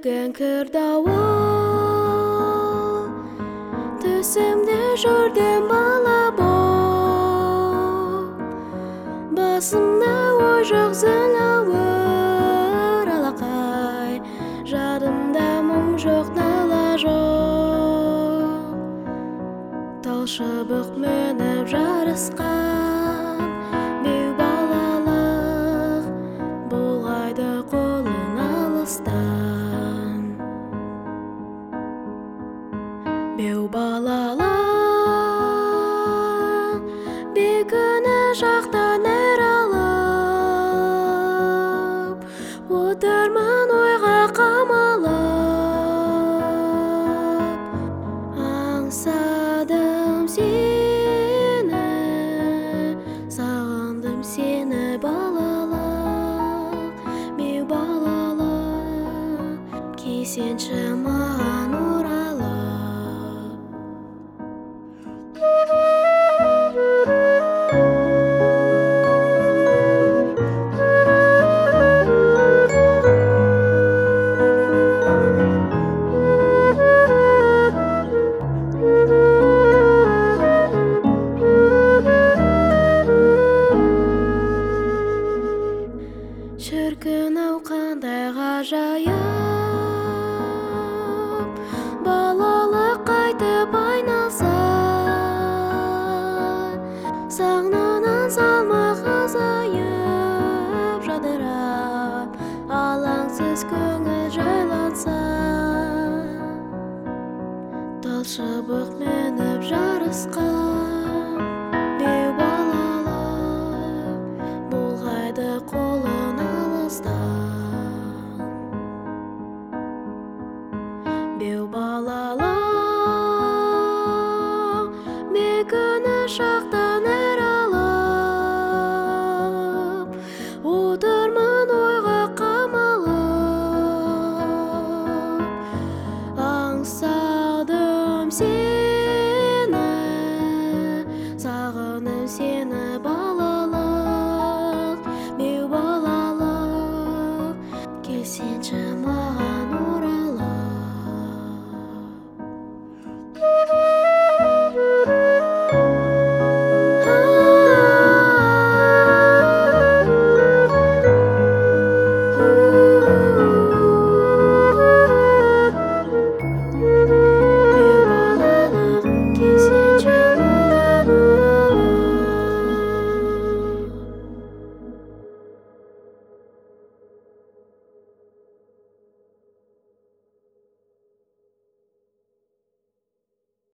Өлеген кірдауы Төсімде жүрден бала боп Басымда ой жоқ зілауыр алақай Жадымда мұң жоқ нала жоқ Тал шыбық мініп жарысқан Беу балалық болғайды қолын алыстан Беу балалық бекіні жақтан ер алып Отырмын ойға қамалып Аңсадым сені Сағындым сені балалық Беу балалық Келсеңші маған оралып Шіркін-ау қандай ғажайып Балалық қайтып айналса Сағынан салмақ азайып Жадырап алаңсыз көңіл жайланса Тал шыбық мініп жарысқа